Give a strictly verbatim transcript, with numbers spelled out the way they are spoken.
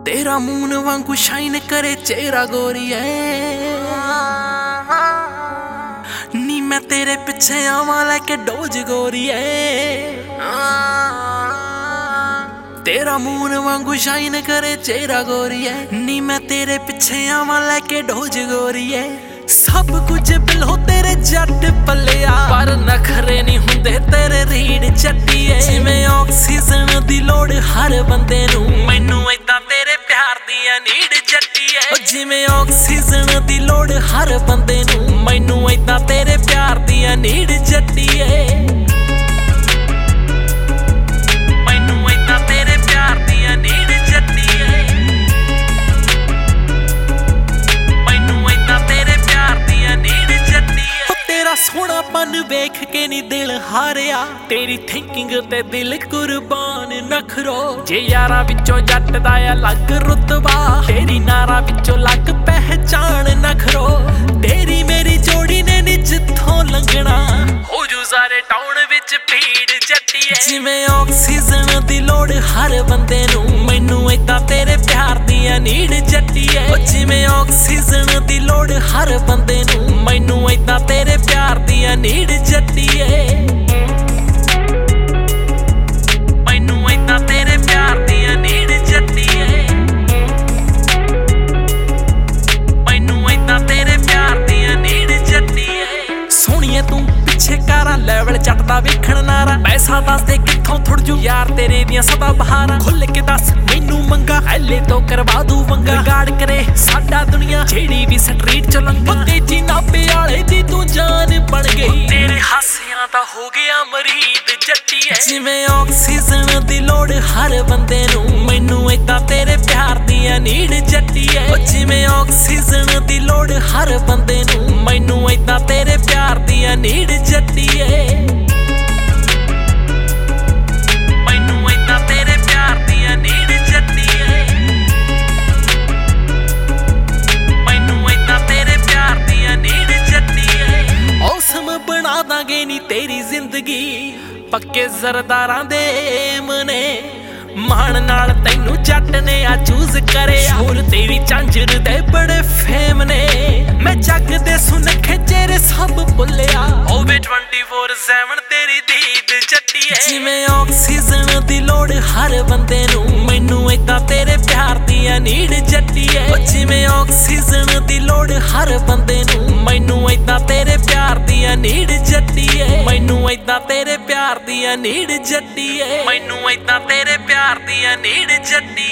तेरा मून वांगू शाइन करे चेहरा गोरीए नी मैं तेरे पिछे आवां लैके डोज गोरीए तेरा मून वांगू शाइन करे चेहरा गोरीए नी मैं तेरे पिछे आवां लैके डोज गोरीए सब कुछ बिलो तेरे जट पलिया पर नखरे नहीं हुंदे तेरे रीढ़ चट्टीए जिवें ऑक्सीजन दी लोड़ हर बंदे नू मैनू इदां तेरे प्यार दी नीड जट्टीए जिवें ऑक्सीजन दी लोड़ हर बंदे नू मैनू इदां तेरे प्यार दी नीड जट्टीए सोहणापन वेख के नी दिल हारिया तेरी थिंकिंग ते दिल कुर्बान नखरो जे यारा विचों जट दा अलग रुतबा तेरी नारा विचों लग पहचान नखरो तेरी मेरी जोड़ी ने नी जिथों लंघना हो जू सारे टाउन विच भीड़ जट्टीए जिवें ऑक्सीजन दी लोड़ हर बंदे नू मैनू इदां तेरे प्यार दी नीड जट्टीए जिवें ऑक्सीजन दी लोड़ हर बंदे नू मैनू इदां तेरे प्यार दी नीड जट्टीए मैनू इदां तेरे प्यार दी नीड जट्टीए मैनू इदां तेरे प्यार दी नीड जट्टीए सोहणीए तू पिछे कारा लेवल जट दा वेखण नारा पैसा दस दे कित्थों थुड़ जू यार तेरे दियां सदा बहारां खुल के दस मैनू मंगा ऐले तो करवा दू वंगा गाड़ करे साडा दुनिया जेड़ी भी स्ट्रीट च लंघा तेजी नापे वाले दी तू जान बन गई तेरे हासियां दा हो गया मरीद जट्टीए जिवें ऑक्सीजन दी लोड़ हर बंदे नू मैनू इदां तेरे प्यार दी नीड जट्टीए जिवें ऑक्सीजन दी लोड़ हर बंदे नू मैनू इदां तेरे प्यार दी नीड जट्टीए तेरी जिंदगी पक्के जरदारां दे मने मान नाल तैनू जट ने आ चूज करे होर तेरी झांझर दे बड़े फेम ने मैं जग दे सुनखे चेहरे सब भुलिया होवे ट्वेंटी फोर सेवन तेरी दीद जट्टीए जिवें ऑक्सीजन दी लोड़ हर बंदे नू मैनू इदां तेरे प्यार दी नीड जट्टीए जिवें ऑक्सीजन दी लोड़ हर बंदे नू मैनू इदां तेरे प्यार दी नीड जट्टीए मैनू इदां तेरे प्यार दी नीड जट्टीए मैनू इदां तेरे प्यार दी नीड जट्टी